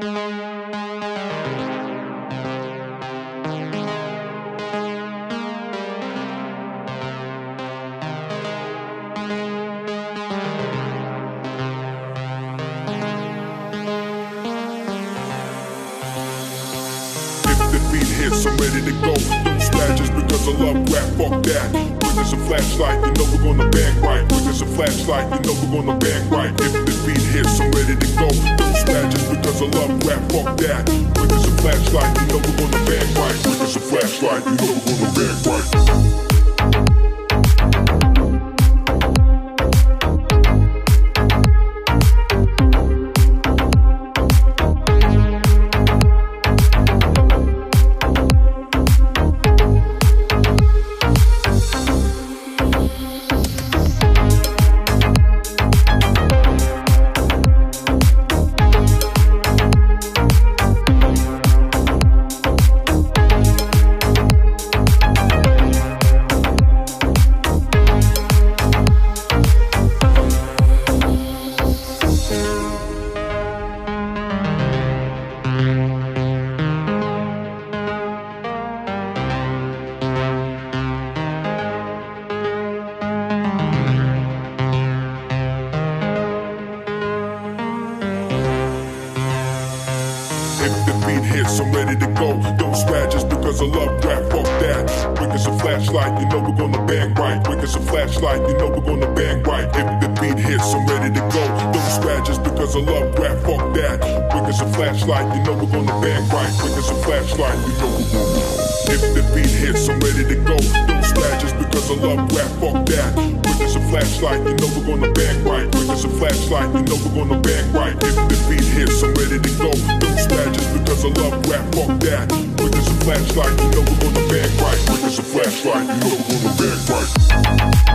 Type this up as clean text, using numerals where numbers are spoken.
I'm ready to go. Don't splash just because I love rap, fuck that. Quick as a flashlight, you know we're gonna bang right. Quick as a flashlight, you know we're gonna bang right. If the beat hits, I'm ready to go. Don't splash just because I love rap, fuck that. Quick as a flashlight, you know we're gonna bang right. Quick as a flashlight, you know we're gonna bang right. Hits, I'm ready to go. Don't splash just because I love rap, fuck that. Quick as a flashlight, you know we're gonna bang right. Quick as a flashlight, you know we're gonna bang right. If the beat hits, I'm ready to go. Don't splash just because I love rap, fuck that. Quick as a flashlight, you know we're gonna bang right. Quick as a flashlight, you know we're gonna. If the beat hits, I'm ready to go. Don't splash just because I love rap, fuck that. Quick as a flashlight, you know we're gonna bang right. Quick as a flashlight, you know we're gonna bang right. If the beat hits, I'm ready to go. Don't splash just because I love rap, fuck that. Quick as a flashlight, you know we're gonna bang right. Quick as a flashlight, you know we're gonna bang right.